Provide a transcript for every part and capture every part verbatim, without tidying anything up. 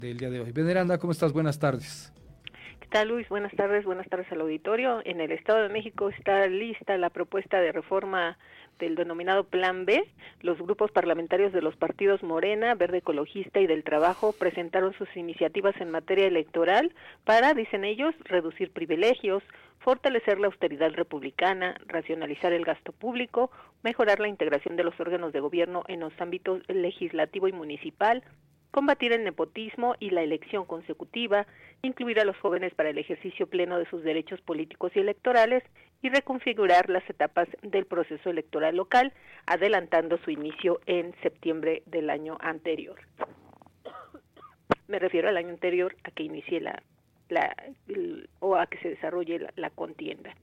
Del día de hoy. Veneranda, ¿cómo estás? Buenas tardes. ¿Qué tal, Luis? Buenas tardes, buenas tardes al auditorio. En el Estado de México está lista la propuesta de reforma del denominado Plan B. Los grupos parlamentarios de los partidos Morena, Verde Ecologista y del Trabajo presentaron sus iniciativas en materia electoral para, dicen ellos, reducir privilegios, fortalecer la austeridad republicana, racionalizar el gasto público, mejorar la integración de los órganos de gobierno en los ámbitos legislativo y municipal, combatir el nepotismo y la elección consecutiva, incluir a los jóvenes para el ejercicio pleno de sus derechos políticos y electorales y reconfigurar las etapas del proceso electoral local, adelantando su inicio en septiembre del año anterior. Me refiero al año anterior a que inicie la, la el, o a que se desarrolle la, la contienda.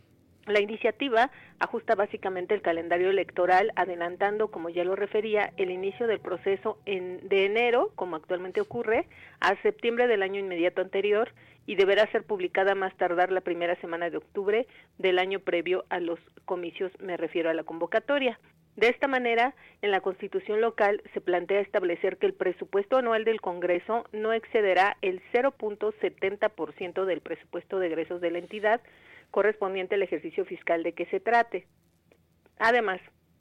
La iniciativa ajusta básicamente el calendario electoral, adelantando, como ya lo refería, el inicio del proceso en, de enero, como actualmente ocurre, a septiembre del año inmediato anterior, y deberá ser publicada más tardar la primera semana de octubre del año previo a los comicios, me refiero a la convocatoria. De esta manera, en la Constitución local se plantea establecer que el presupuesto anual del Congreso no excederá el cero punto setenta por ciento del presupuesto de egresos de la entidad, correspondiente al ejercicio fiscal de que se trate. Además,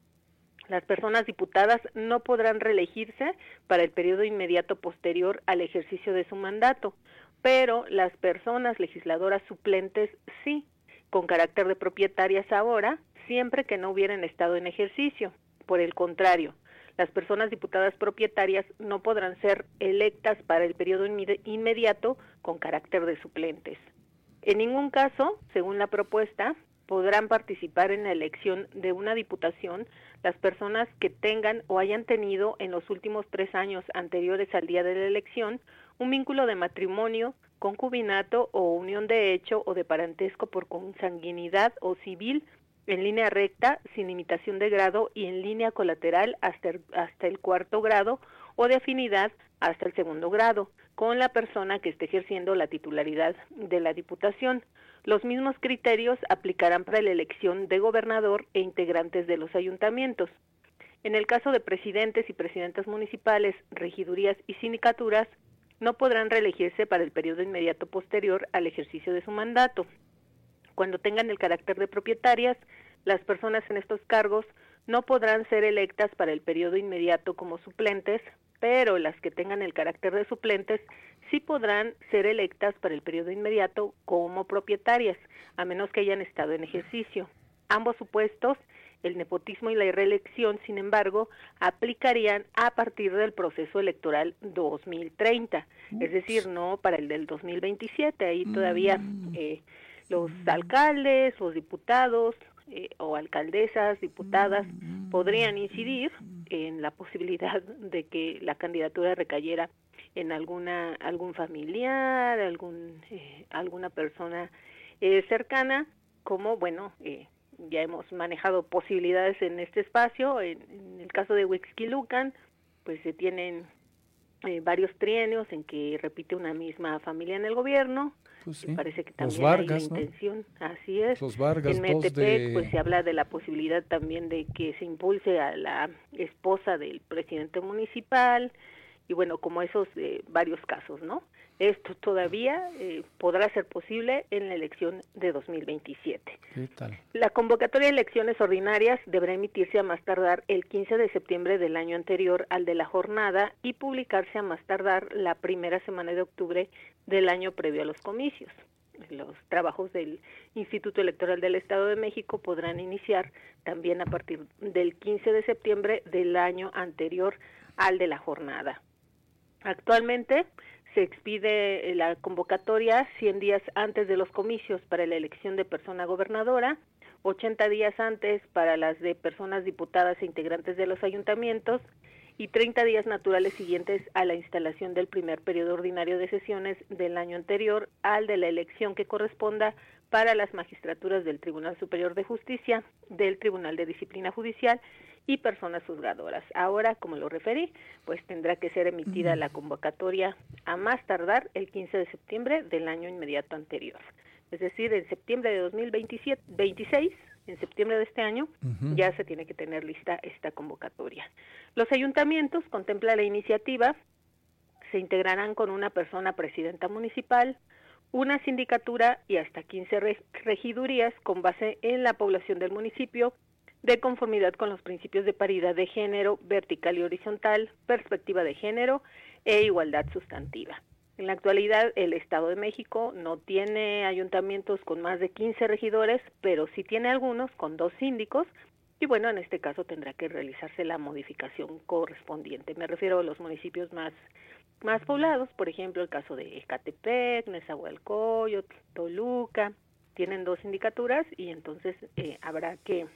las personas diputadas no podrán reelegirse para el periodo inmediato posterior al ejercicio de su mandato, pero las personas legisladoras suplentes sí, con carácter de propietarias ahora, siempre que no hubieran estado en ejercicio. Por el contrario, las personas diputadas propietarias no podrán ser electas para el periodo inmediato con carácter de suplentes. En ningún caso, según la propuesta, podrán participar en la elección de una diputación las personas que tengan o hayan tenido en los últimos tres años anteriores al día de la elección un vínculo de matrimonio, concubinato o unión de hecho o de parentesco por consanguinidad o civil en línea recta, sin limitación de grado y en línea colateral hasta el, hasta el cuarto grado o de afinidad hasta el segundo grado, con la persona que esté ejerciendo la titularidad de la diputación. Los mismos criterios aplicarán para la elección de gobernador e integrantes de los ayuntamientos. En el caso de presidentes y presidentas municipales, regidurías y sindicaturas, no podrán reelegirse para el periodo inmediato posterior al ejercicio de su mandato. Cuando tengan el carácter de propietarias, las personas en estos cargos no podrán ser electas para el periodo inmediato como suplentes, pero las que tengan el carácter de suplentes sí podrán ser electas para el periodo inmediato como propietarias, a menos que hayan estado en ejercicio. Ambos supuestos, el nepotismo y la reelección, sin embargo, aplicarían a partir del proceso electoral dos mil treinta, es decir, no para el del dos mil veintisiete, ahí todavía eh, los alcaldes, los diputados eh, o alcaldesas, diputadas, podrían incidir en la posibilidad de que la candidatura recayera en alguna algún familiar, algún eh, alguna persona eh, cercana, como bueno, eh, ya hemos manejado posibilidades en este espacio. En, en el caso de Huixquilucan, pues se tienen eh, varios trienios en que repite una misma familia en el gobierno. Pues sí. Parece que también los Vargas, hay la intención, ¿no? Así es. Los Vargas, en Metepec, de... pues se habla de la posibilidad también de que se impulse a la esposa del presidente municipal, y bueno, como esos eh, varios casos, ¿no? Esto todavía eh, podrá ser posible en la elección de dos mil veintisiete. ¿Qué tal? La convocatoria de elecciones ordinarias deberá emitirse a más tardar el quince de septiembre del año anterior al de la jornada y publicarse a más tardar la primera semana de octubre del año previo a los comicios. Los trabajos del Instituto Electoral del Estado de México podrán iniciar también a partir del quince de septiembre del año anterior al de la jornada. Actualmente se expide la convocatoria cien días antes de los comicios para la elección de persona gobernadora, ochenta días antes para las de personas diputadas e integrantes de los ayuntamientos y treinta días naturales siguientes a la instalación del primer periodo ordinario de sesiones del año anterior al de la elección que corresponda para las magistraturas del Tribunal Superior de Justicia, del Tribunal de Disciplina Judicial y personas juzgadoras. Ahora, como lo referí, pues tendrá que ser emitida uh-huh. la convocatoria a más tardar el quince de septiembre del año inmediato anterior. Es decir, en septiembre de dos mil veintisiete, veintiséis, en septiembre de este año, uh-huh. ya se tiene que tener lista esta convocatoria. Los ayuntamientos, contempla la iniciativa, Se integrarán con una persona presidenta municipal, una sindicatura y hasta quince regidurías con base en la población del municipio, de conformidad con los principios de paridad de género, vertical y horizontal, perspectiva de género e igualdad sustantiva. En la actualidad, el Estado de México no tiene ayuntamientos con más de quince regidores, pero sí tiene algunos con dos síndicos, y bueno, en este caso tendrá que realizarse la modificación correspondiente. Me refiero a los municipios más, más poblados, por ejemplo, el caso de Ecatepec, Nezahualcóyotl, Toluca, tienen dos sindicaturas y entonces eh, habrá que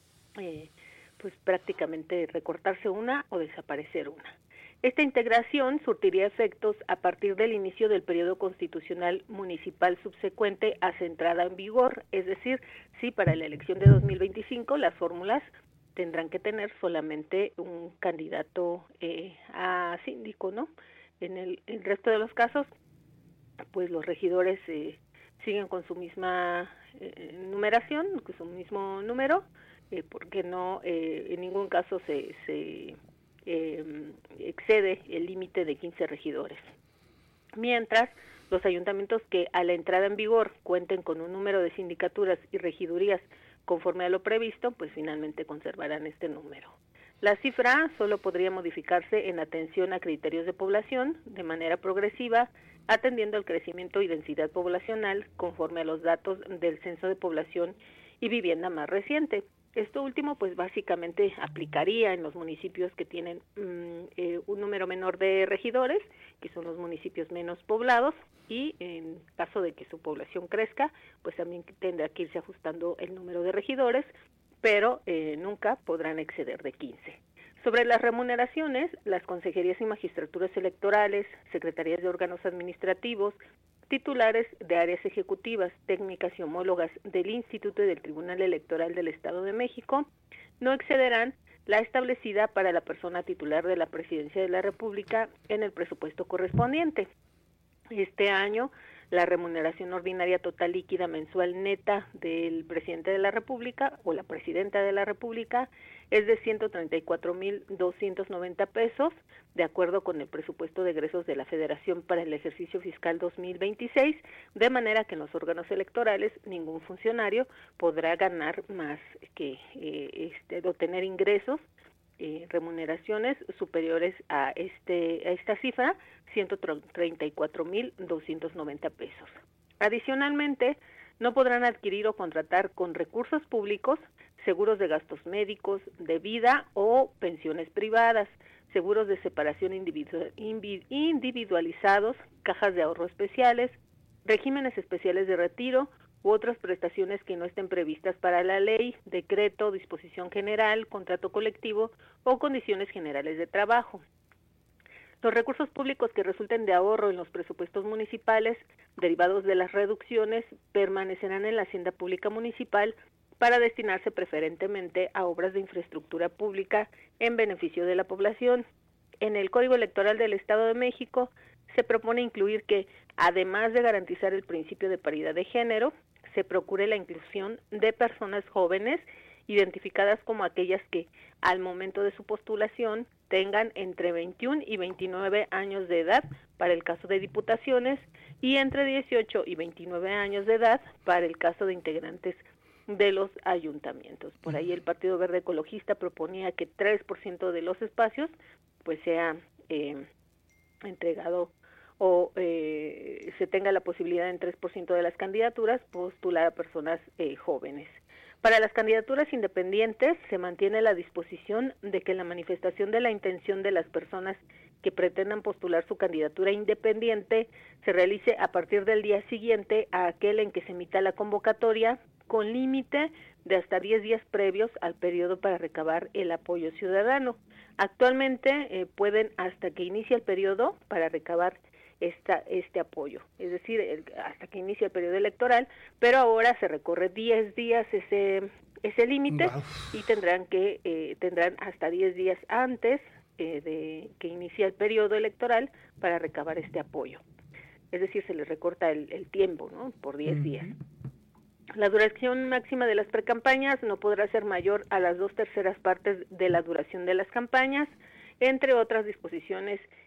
eh, pues prácticamente recortarse una o desaparecer una. Esta integración surtiría efectos a partir del inicio del periodo constitucional municipal subsecuente a su entrada en vigor, es decir, si para la elección de dos mil veinticinco las fórmulas tendrán que tener solamente un candidato eh, a síndico, ¿no? En el, el resto de los casos, pues los regidores eh, siguen con su misma eh, numeración, con su mismo número, eh, porque no, eh, en ningún caso se... se Eh, excede el límite de quince regidores. Mientras, los ayuntamientos que a la entrada en vigor cuenten con un número de sindicaturas y regidurías conforme a lo previsto, pues finalmente conservarán este número. La cifra solo podría modificarse en atención a criterios de población de manera progresiva, atendiendo al crecimiento y densidad poblacional conforme a los datos del Censo de Población y Vivienda más reciente. Esto último, pues básicamente aplicaría en los municipios que tienen um, eh, un número menor de regidores, que son los municipios menos poblados, y en caso de que su población crezca, pues también tendrá que irse ajustando el número de regidores, pero eh, nunca podrán exceder de quince. Sobre las remuneraciones, las consejerías y magistraturas electorales, secretarías de órganos administrativos, titulares de áreas ejecutivas, técnicas y homólogas del Instituto y del Tribunal Electoral del Estado de México no excederán la establecida para la persona titular de la Presidencia de la República en el presupuesto correspondiente. Este año, la remuneración ordinaria total líquida mensual neta del presidente de la República o la presidenta de la República es de ciento treinta y cuatro mil doscientos noventa pesos, de acuerdo con el presupuesto de egresos de la Federación para el ejercicio fiscal dos mil veintiséis, de manera que en los órganos electorales ningún funcionario podrá ganar más que eh, este, obtener ingresos, eh, remuneraciones superiores a este a esta cifra, ciento treinta y cuatro mil doscientos noventa pesos. Adicionalmente, no podrán adquirir o contratar con recursos públicos seguros de gastos médicos, de vida o pensiones privadas, seguros de separación individu- individualizados, cajas de ahorro especiales, regímenes especiales de retiro u otras prestaciones que no estén previstas para la ley, decreto, disposición general, contrato colectivo o condiciones generales de trabajo. Los recursos públicos que resulten de ahorro en los presupuestos municipales, derivados de las reducciones, permanecerán en la hacienda pública municipal para destinarse preferentemente a obras de infraestructura pública en beneficio de la población. En el Código Electoral del Estado de México se propone incluir que, además de garantizar el principio de paridad de género, se procure la inclusión de personas jóvenes identificadas como aquellas que, al momento de su postulación, tengan entre veintiún y veintinueve años de edad para el caso de diputaciones y entre dieciocho y veintinueve años de edad para el caso de integrantes de los ayuntamientos. Por ahí el Partido Verde Ecologista proponía que tres por ciento de los espacios pues sea eh, entregado o eh, se tenga la posibilidad en tres por ciento de las candidaturas postular a personas eh, jóvenes. Para las candidaturas independientes se mantiene la disposición de que la manifestación de la intención de las personas que pretendan postular su candidatura independiente se realice a partir del día siguiente a aquel en que se emita la convocatoria, con límite de hasta diez días previos al periodo para recabar el apoyo ciudadano. Actualmente eh, pueden hasta que inicie el periodo para recabar esta, este apoyo, es decir, el, hasta que inicie el periodo electoral, pero ahora se recorre diez días ese ese límite wow. y tendrán que eh, tendrán hasta diez días antes eh, de que inicie el periodo electoral para recabar este apoyo. Es decir, se les recorta el, el tiempo, ¿no? Por diez uh-huh. días. La duración máxima de las precampañas no podrá ser mayor a las dos terceras partes de la duración de las campañas, entre otras disposiciones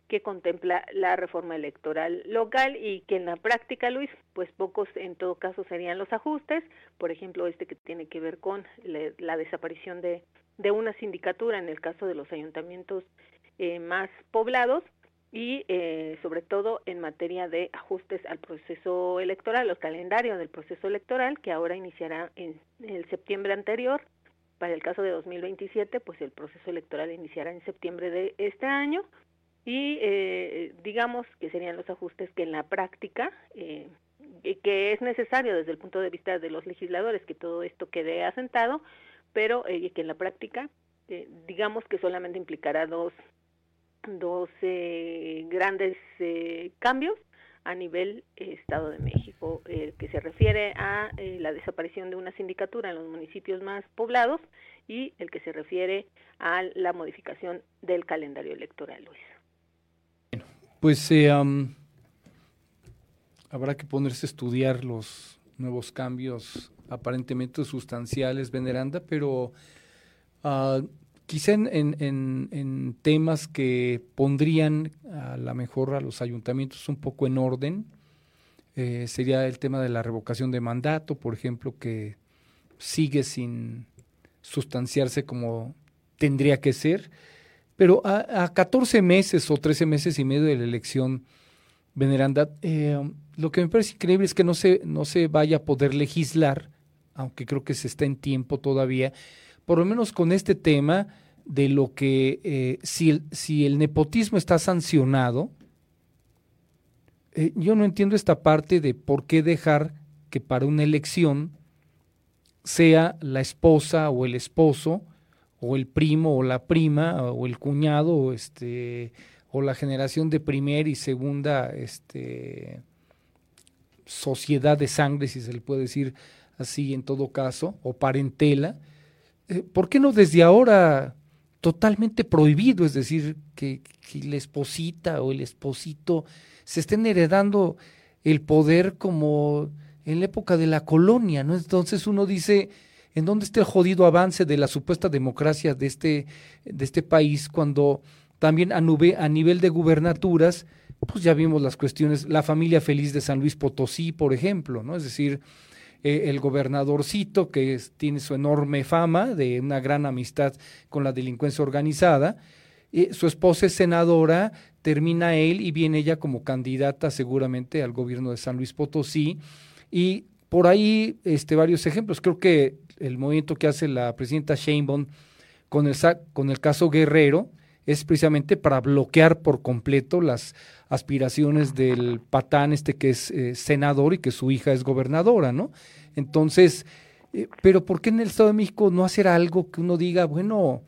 que contempla la reforma electoral local y que en la práctica, Luis, pues pocos en todo caso serían los ajustes, por ejemplo, este que tiene que ver con le, la desaparición de, de una sindicatura en el caso de los ayuntamientos eh, más poblados y eh, sobre todo en materia de ajustes al proceso electoral, al calendario del proceso electoral que ahora iniciará en el septiembre anterior. Para el caso de dos mil veintisiete, pues el proceso electoral iniciará en septiembre de este año. Y eh, digamos que serían los ajustes que en la práctica, eh, que es necesario desde el punto de vista de los legisladores que todo esto quede asentado, pero eh, que en la práctica, eh, digamos que solamente implicará dos, dos eh, grandes eh, cambios a nivel eh, Estado de México, eh, que se refiere a eh, la desaparición de una sindicatura en los municipios más poblados y el que se refiere a la modificación del calendario electoral, Luis. Pues eh, um, habrá que ponerse a estudiar los nuevos cambios aparentemente sustanciales, Veneranda, pero uh, quizá en, en, en, en temas que pondrían a la mejor a los ayuntamientos un poco en orden, eh, sería el tema de la revocación de mandato, por ejemplo, que sigue sin sustanciarse como tendría que ser. Pero a, a catorce meses o trece meses y medio de la elección, Veneranda, eh, lo que me parece increíble es que no se, no se vaya a poder legislar, aunque creo que se está en tiempo todavía, por lo menos con este tema de lo que eh, si, el, si el nepotismo está sancionado, eh, yo no entiendo esta parte de por qué dejar que para una elección sea la esposa o el esposo o el primo o la prima o el cuñado o este o la generación de primera y segunda este sociedad de sangre, si se le puede decir así en todo caso, o parentela. eh, ¿por qué no desde ahora totalmente prohibido? Es decir, que, que la esposita o el esposito se estén heredando el poder como en la época de la colonia, ¿no? Entonces uno dice, ¿en dónde está el jodido avance de la supuesta democracia de este, de este país cuando también a, nube, a nivel de gubernaturas, pues ya vimos las cuestiones, la familia feliz de San Luis Potosí, por ejemplo, ¿no? Es decir, eh, el gobernadorcito que es, tiene su enorme fama de una gran amistad con la delincuencia organizada, eh, su esposa es senadora, termina él y viene ella como candidata seguramente al gobierno de San Luis Potosí, y por ahí este, varios ejemplos. Creo que el movimiento que hace la presidenta Sheinbaum con el, con el caso Guerrero es precisamente para bloquear por completo las aspiraciones del patán este que es eh, senador y que su hija es gobernadora, ¿no? Entonces, eh, pero ¿por qué en el Estado de México no hacer algo que uno diga, bueno,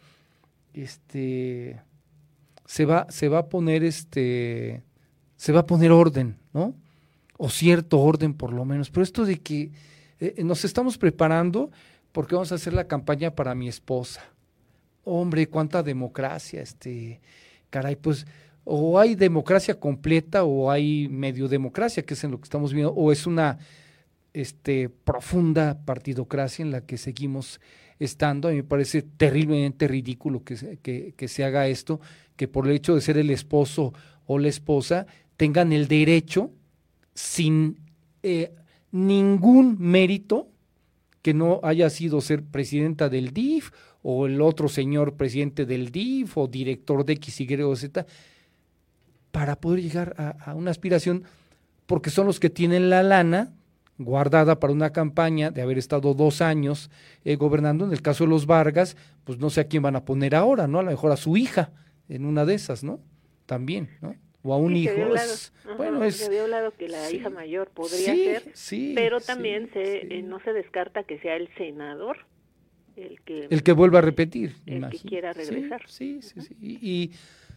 este, se va, se va a poner este, se va a poner orden, ¿no? O cierto orden por lo menos, pero esto de que eh, nos estamos preparando porque vamos a hacer la campaña para mi esposa. Hombre, cuánta democracia, este, caray, pues o hay democracia completa o hay medio democracia, que es en lo que estamos viendo, o es una este, profunda partidocracia en la que seguimos estando. A mí me parece terriblemente ridículo que se, que, que se haga esto, que por el hecho de ser el esposo o la esposa tengan el derecho sin eh, ningún mérito que no haya sido ser presidenta del D I F o el otro señor presidente del D I F o director de X, Y o Z, para poder llegar a, a una aspiración, porque son los que tienen la lana guardada para una campaña de haber estado dos años eh, gobernando. En el caso de los Vargas, pues no sé a quién van a poner ahora, ¿no? A lo mejor a su hija en una de esas, ¿no? También, ¿no? O a un sí, hijo. Se es, Ajá, bueno, es, se había hablado que la sí, hija mayor podría sí, ser, sí, pero también sí, se sí. eh, no se descarta que sea el senador el que el que vuelva a repetir, el imagino. que quiera regresar. Sí, sí, sí. sí. Y,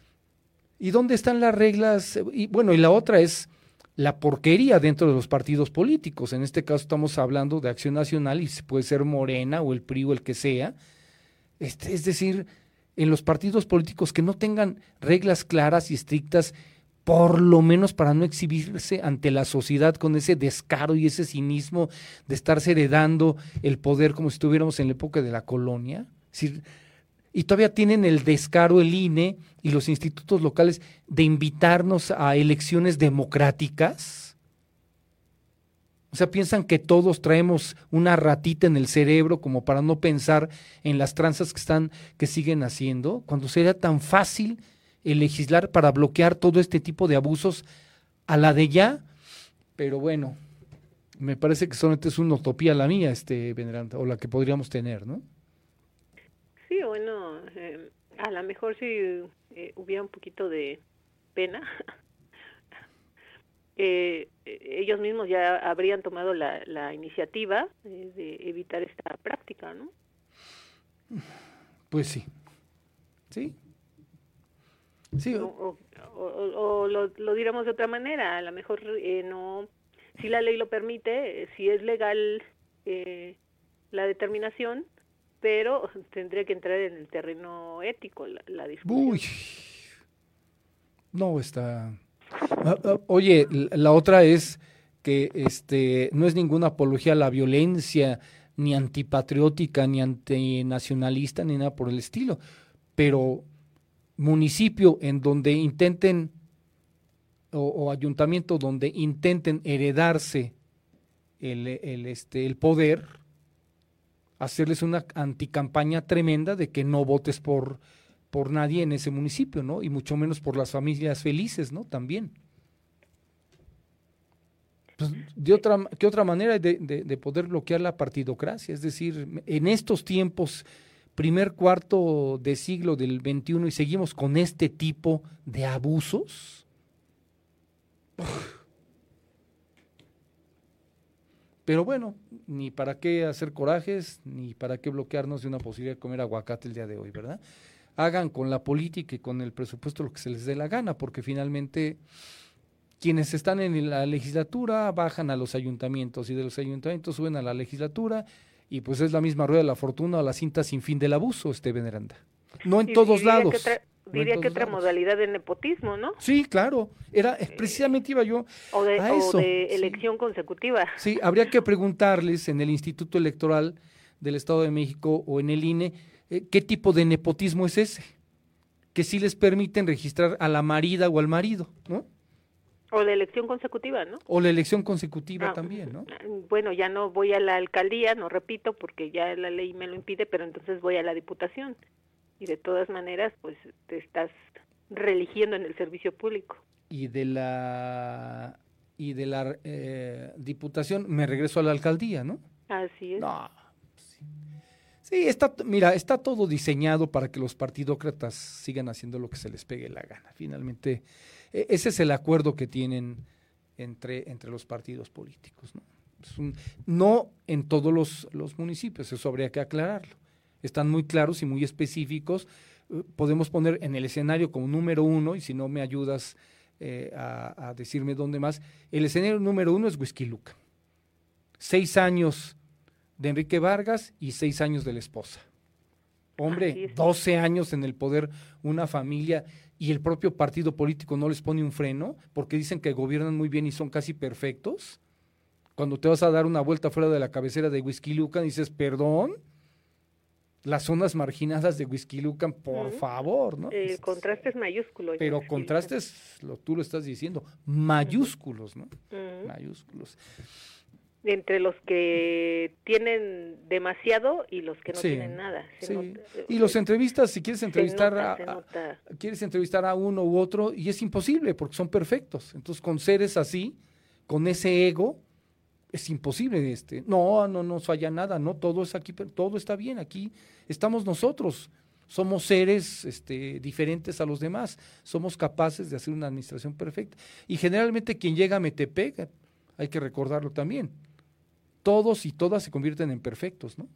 y dónde están las reglas, y bueno, y la otra es la porquería dentro de los partidos políticos. En este caso estamos hablando de Acción Nacional y puede ser Morena o el P R I o el que sea. Este, es decir, en los partidos políticos que no tengan reglas claras y estrictas, por lo menos para no exhibirse ante la sociedad con ese descaro y ese cinismo de estarse heredando el poder como si estuviéramos en la época de la colonia. Es decir, Y todavía tienen el descaro el I N E y los institutos locales de invitarnos a elecciones democráticas. O sea, piensan que todos traemos una ratita en el cerebro como para no pensar en las tranzas que están, que siguen haciendo, cuando sería tan fácil el legislar para bloquear todo este tipo de abusos a la de ya. Pero bueno, me parece que solamente es una utopía la mía, este Veneranda, o la que podríamos tener, ¿no? Sí, bueno, eh, a lo mejor si eh, hubiera un poquito de pena, eh, ellos mismos ya habrían tomado la, la iniciativa eh, de evitar esta práctica, ¿no? Pues sí, sí. Sí. O, o, o, o lo, lo diremos de otra manera, a lo mejor eh, no, si la ley lo permite, si es legal eh, la determinación, pero tendría que entrar en el terreno ético la, la discusión. Uy, no está. Oye, la otra es que este no es ninguna apología a la violencia, ni antipatriótica, ni antinacionalista, ni nada por el estilo, pero municipio en donde intenten o, o ayuntamiento donde intenten heredarse el, el, este, el poder, hacerles una anticampaña tremenda de que no votes por, por nadie en ese municipio, ¿no? Y mucho menos por las familias felices, ¿no? También. Pues, de otra, ¿qué otra manera de, de, de poder bloquear la partidocracia? Es decir, en estos tiempos, primer cuarto de siglo del veintiuno, y seguimos con este tipo de abusos. Uf. Pero bueno, ni para qué hacer corajes, ni para qué bloquearnos de una posibilidad de comer aguacate el día de hoy, ¿verdad? Hagan con la política y con el presupuesto lo que se les dé la gana, porque finalmente quienes están en la legislatura bajan a los ayuntamientos y de los ayuntamientos suben a la legislatura y pues es la misma rueda de la fortuna o la cinta sin fin del abuso, este Veneranda. No en Y, todos y lados. Que otra, no diría que otra lados. modalidad de nepotismo, ¿no? Sí, claro. Era precisamente iba yo o de, a eso. O de sí. elección consecutiva. Sí, habría que preguntarles en el Instituto Electoral del Estado de México o en el I N E eh, qué tipo de nepotismo es ese, que sí les permiten registrar a la marida o al marido, ¿no? O la elección consecutiva, ¿no? O la elección consecutiva ah, también, ¿no? Bueno, ya no voy a la alcaldía, no repito, porque ya la ley me lo impide, pero entonces voy a la diputación. Y de todas maneras, pues te estás religiendo en el servicio público. Y de la y de la eh, diputación me regreso a la alcaldía, ¿no? Así es. No. Sí. sí, está, mira, está todo diseñado para que los partidócratas sigan haciendo lo que se les pegue la gana. Finalmente, ese es el acuerdo que tienen entre, entre los partidos políticos, ¿no? Es un, no en todos los, los municipios, eso habría que aclararlo. Están muy claros y muy específicos. Podemos poner en el escenario como número uno, y si no me ayudas eh, a, a decirme dónde más, el escenario número uno es Huixquilucan. Seis años de Enrique Vargas y seis años de la esposa. Hombre, doce años en el poder, una familia, y el propio partido político no les pone un freno, porque dicen que gobiernan muy bien y son casi perfectos. Cuando te vas a dar una vuelta fuera de la cabecera de Huixquilucan, dices, perdón, las zonas marginadas de Huixquilucan, por uh-huh. favor, ¿no? El contraste es mayúsculo. Pero contrastes, lo, tú lo estás diciendo, mayúsculos, ¿no? Uh-huh. Mayúsculos. Entre los que tienen demasiado y los que no sí, tienen nada. Se sí. nota, y los entrevistas, si quieres entrevistar nota, a, a quieres entrevistar a uno u otro, y es imposible porque son perfectos. Entonces, con seres así, con ese ego, es imposible. Este, no, no nos falla nada, no, todo es aquí, todo está bien, aquí estamos nosotros. Somos seres este, diferentes a los demás, somos capaces de hacer una administración perfecta. Y generalmente quien llega a Metepec, hay que recordarlo también, todos y todas se convierten en perfectos, ¿no?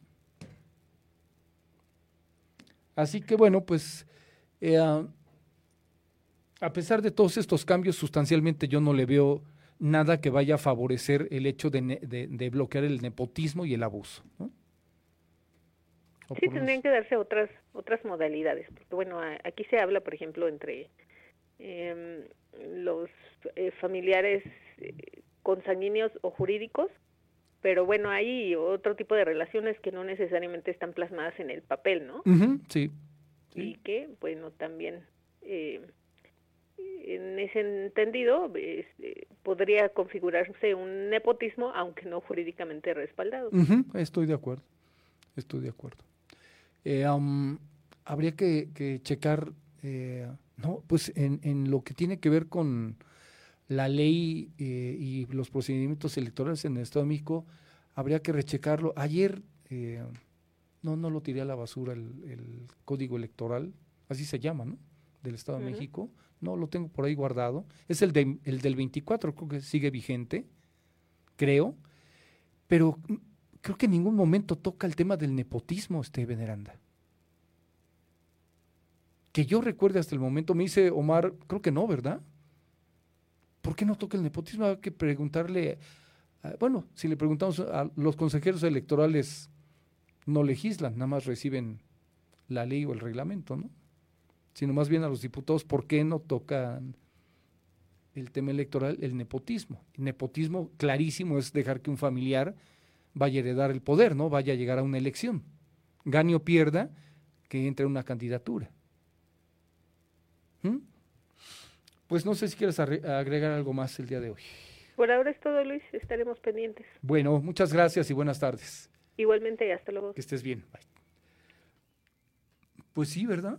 Así que bueno, pues eh, a pesar de todos estos cambios, sustancialmente yo no le veo nada que vaya a favorecer el hecho de, ne- de, de bloquear el nepotismo y el abuso, ¿no? Sí, tendrían que darse otras otras modalidades, porque bueno, aquí se habla, por ejemplo, entre eh, los eh, familiares eh, consanguíneos o jurídicos, pero bueno, hay otro tipo de relaciones que no necesariamente están plasmadas en el papel, ¿no? Uh-huh, sí. sí. Y que, bueno, también eh, en ese entendido eh, podría configurarse un nepotismo, aunque no jurídicamente respaldado. Uh-huh, estoy de acuerdo, estoy de acuerdo. Eh, um, habría que, que checar, eh, no, pues en, en lo que tiene que ver con la ley eh, y los procedimientos electorales en el Estado de México, habría que rechecarlo. Ayer, eh, no, no lo tiré a la basura el, el código electoral, así se llama, ¿no? Del Estado de uh-huh. México, no, lo tengo por ahí guardado, es el, de, el del veinticuatro, creo que sigue vigente, creo, pero creo que en ningún momento toca el tema del nepotismo, este Veneranda. Que yo recuerde hasta el momento, me dice Omar, creo que no, ¿verdad? ¿Por qué no toca el nepotismo? Hay que preguntarle, a, bueno, si le preguntamos a los consejeros electorales, no legislan, nada más reciben la ley o el reglamento, ¿no? Sino más bien a los diputados, ¿por qué no tocan el tema electoral, el nepotismo? El nepotismo clarísimo es dejar que un familiar vaya a heredar el poder, ¿no? Vaya a llegar a una elección, gane o pierda, que entre una candidatura. ¿Mm? Pues no sé si quieres agregar algo más el día de hoy. Por ahora es todo, Luis, estaremos pendientes. Bueno, muchas gracias y buenas tardes. Igualmente, hasta luego. Que estés bien. Bye. Pues sí, ¿verdad?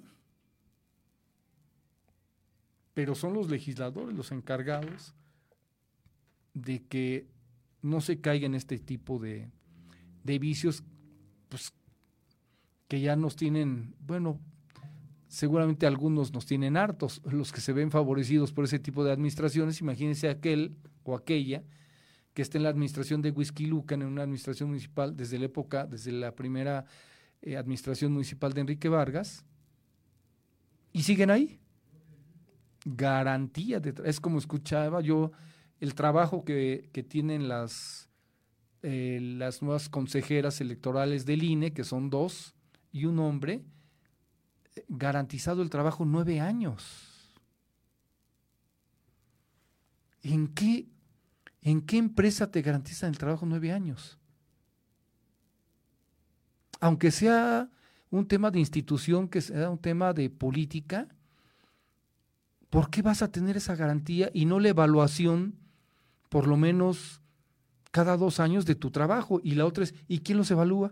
Pero son los legisladores los encargados de que no se caiga en este tipo de, de vicios, pues que ya nos tienen, bueno, seguramente algunos nos tienen hartos, los que se ven favorecidos por ese tipo de administraciones. Imagínense aquel o aquella que esté en la administración de Huixquilucan, en una administración municipal, desde la época, desde la primera eh, administración municipal de Enrique Vargas, y siguen ahí. Garantía, de, es como escuchaba yo el trabajo que, que tienen las, eh, las nuevas consejeras electorales del I N E, que son dos, y un hombre, garantizado el trabajo nueve años. ¿En qué, en qué empresa te garantizan el trabajo nueve años? Aunque sea un tema de institución, que sea un tema de política, ¿por qué vas a tener esa garantía y no la evaluación por lo menos cada dos años de tu trabajo? Y la otra es, ¿y quién los evalúa?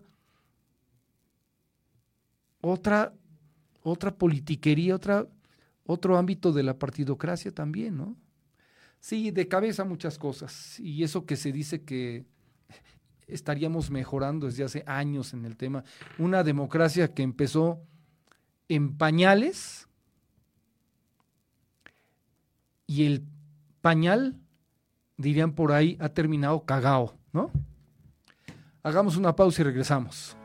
Otra Otra politiquería, otra, otro ámbito de la partidocracia también, ¿no? Sí, de cabeza muchas cosas. Y eso que se dice que estaríamos mejorando desde hace años en el tema. Una democracia que empezó en pañales y el pañal, dirían por ahí, ha terminado cagao, ¿no? Hagamos una pausa y regresamos.